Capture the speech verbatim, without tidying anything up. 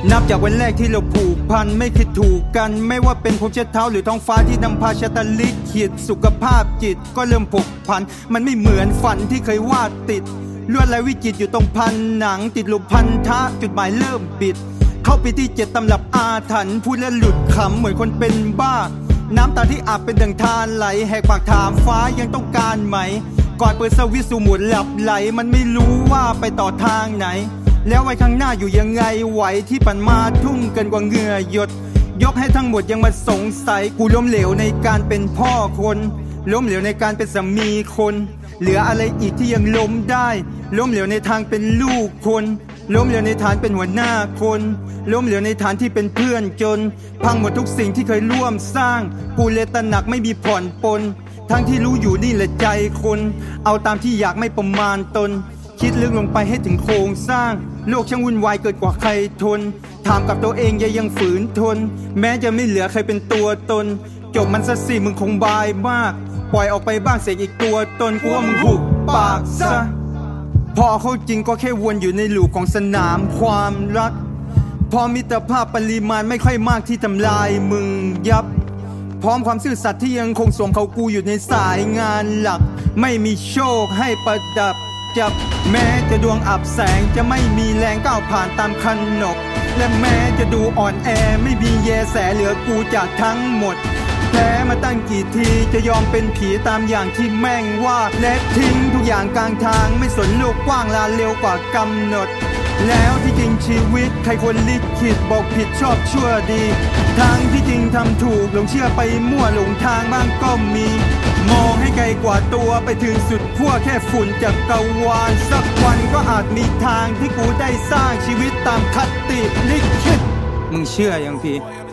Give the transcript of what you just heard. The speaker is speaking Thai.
นับจากวันแรกที่เราผูกพันไม่คิดถูกกันไม่ว่าเป็นพรมเช็ดเท้าหรือท้องฟ้าที่นำพาชะตาลิขิตสุขภาพจิตก็เริ่มผกผันมันไม่เหมือนฝันที่เคยวาดติดลวดลายวิจิตรอยู่ตรงพันหนังติดรูปพันธะจุดหมายเริ่มบิดเข้าไปที่เจ็ดตำรับอาถรรพ์พูดและหลุดขำเหมือนคนเป็นบ้าน้ำตาที่อาบเป็นดังทานไหลแหกปากถามฟ้ายังต้องการไหมก่อนเปิดสวิตช์สู่โหมดหลับไหลมันไม่รู้ว่าไปต่อทางไหนแล้วไว้ข้างหน้าอยู่ยังไงไหวที่ปั่นมาทุ่มเกินกว่าเหงื่อหยดยกให้ทั้งหมดยังมาสงสัยกูล้มเหลวในการเป็นพ่อคนล้มเหลวในการเป็นสามีคนเหลืออะไรอีกที่ยังล้มได้ล้มเหลวในทางเป็นลูกคนล้มเหลวในฐานเป็นหัวหน้าคนล้มเหลวในฐานที่เป็นเพื่อนจนพังหมดทุกสิ่งที่เคยร่วมสร้างกูเลยตระหนักไม่มีผ่อนปลนทั้งที่รู้อยู่นี่แหละใจคนเอาตามที่อยากไม่ประมาณตนคิดลึกลงไปให้ถึงโครงสร้างโลกช่างวุ่นวายเกินกว่าใครทนถามกับตัวเองยังยังฝืนทนแม้จะไม่เหลือใครเป็นตัวตนจบมันซะสิมึงคงบายมากปล่อยออกไปบ้างเสียอีกตัวตนกูว่ามึงหุบปากซะพอเขาจริงก็แค่วนอยู่ในลูปของสนามความรักพอมิตรภาพปริมาณไม่ค่อยมากที่ทำลายมึงยับพร้อมความซื่อสัตย์ที่ยังคงสวมเขากูอยู่ในสายงานหลักไม่มีโชคให้ประดับจับแม้จะดวงอับแสงจะไม่มีแรงก้าวผ่านตามคันนกและแม้จะดูอ่อนแอไม่มีแยแสเหลือกูจากทั้งหมดแพ้มาตั้งกี่ทีจะยอมเป็นผีตามอย่างที่แม่งว่าและทิ้งทุกอย่างกลางทางไม่สนโลกกว้างลาเร็วกว่ากำหนดแล้วที่จริงชีวิตใครคนลิขิตบอกผิดชอบชั่วดีทางที่จริงทำถูกหลงเชื่อไปมั่วหลงทางบ้างก็มีมองให้ไกลกว่าตัวไปถึงสุดขั้วแค่ฝุ่นจากกังวานสักวันก็อาจมีทางที่กูได้สร้างชีวิตตามคติลิขิตมึงเชื่อยังพี่